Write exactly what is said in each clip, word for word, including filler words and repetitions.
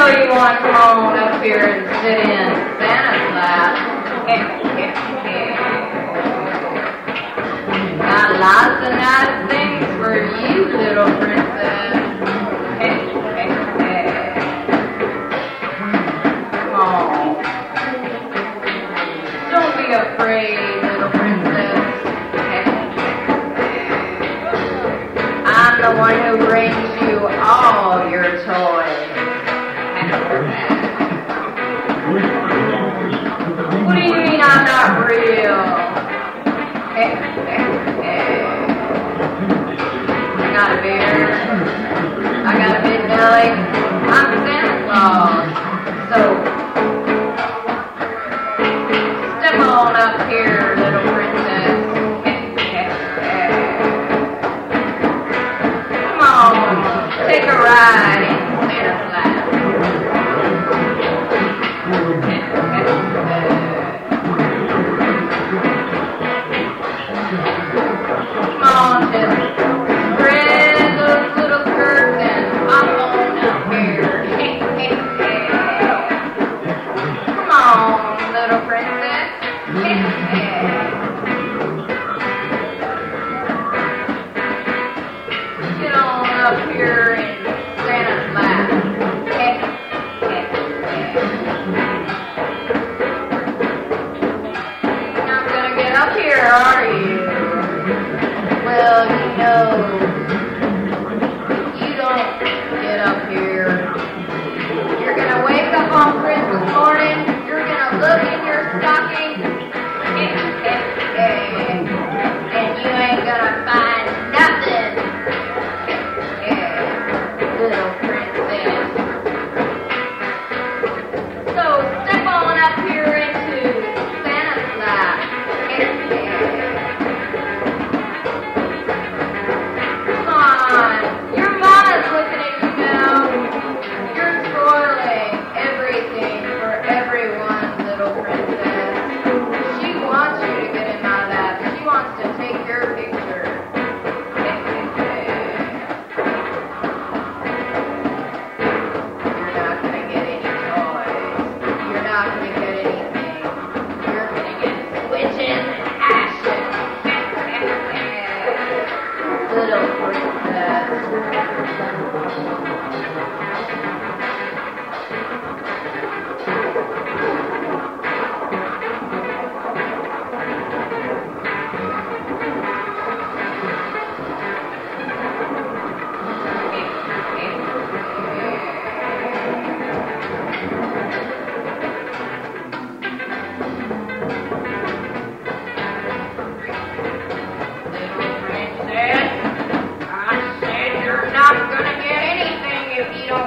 you want to come on up here and sit in Santa's lap. Got lots of nice things for you, little princess. Come on. Don't be afraid, little princess. I'm the one who brings you all your toys. What do you mean I'm not real? I got a beard. I got a big belly. I'm Santa Claus. So, step on up here, little princess. Come on, take a ride in Santa's lap. Come on, just spread those little skirts and hop on up here. Come on, little princess. Get on up here in Santa's lap. You're not gonna get up here, are you? Well, you know, you don't get up here. You're gonna wake up on Christmas morning, you're gonna look in your stocking, and you ain't gonna find nothing, little princess. So step on up here into Santa's lap. Come on, your mama's looking at you now. You're spoiling everything for everyone, little princess. She wants you to get in my lap. She wants to take your picture. You're not going to get any toys. You're not going to get anything. You're going to get switches and ashes. Little princess. Little princess, I said you're not gonna get anything if you don't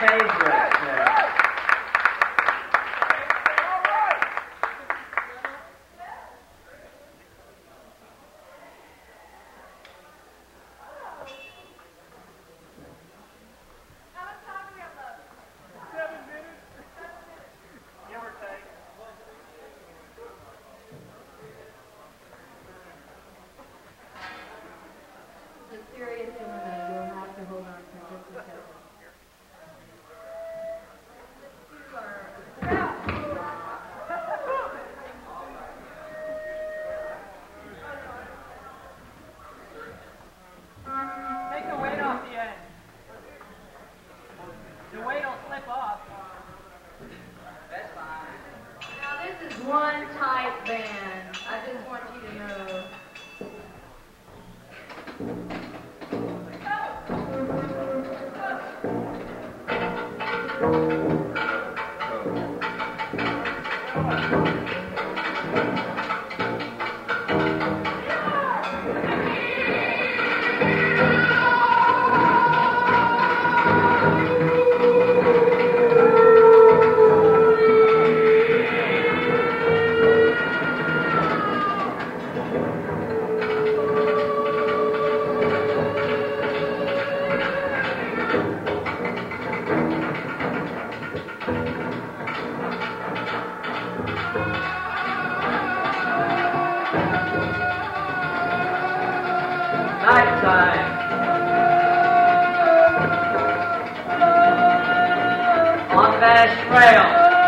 favorite. Uh, The serious dilemma, you'll have to hold on for just a second. Take the weight off the end. The weight will slip off. That's fine. Now this is one tight band. I just want you to know. Nighttime. On Bash Trail.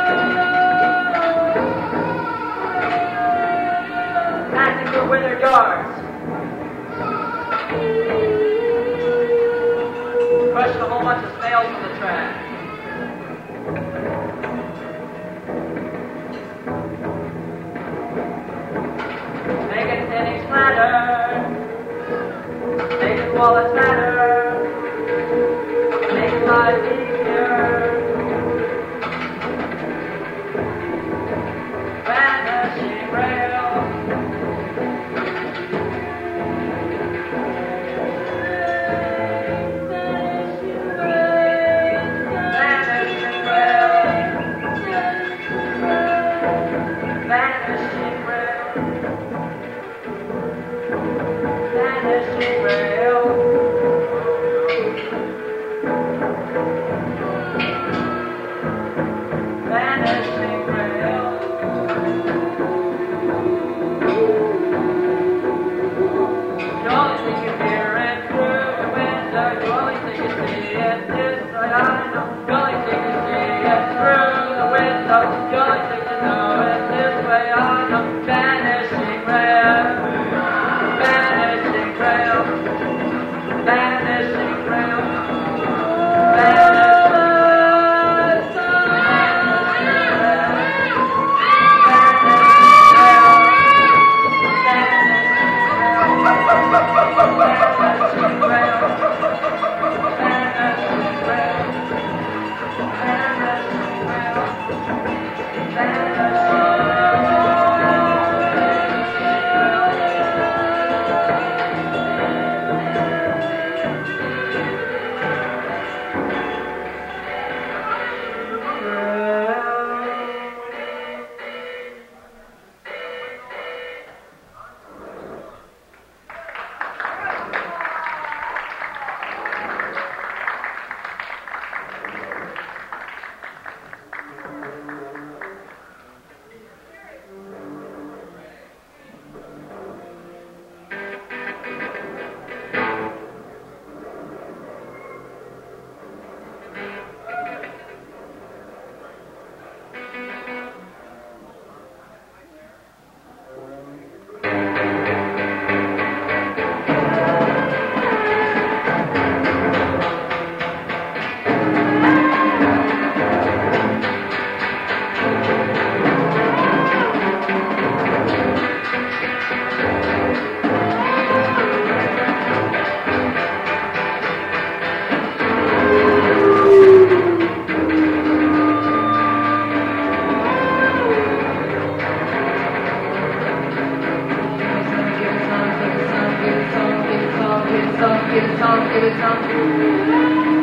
Passing through Winter Yards. Crushed a whole bunch of snails from the track. Making pennies flatter. Making wallets matter. Making life easier. Vanishing rail. Vanishing rail. Vanishing rail. Vanishing rail. Vanishing rail. You only think you hear it through the window. You only think you see it this way. I know. You only think you see it through the window. You only think you know it this way. I know. Vanishing rail. Vanishing rail. Vanishing rail. Vanishing Get it on, get it on.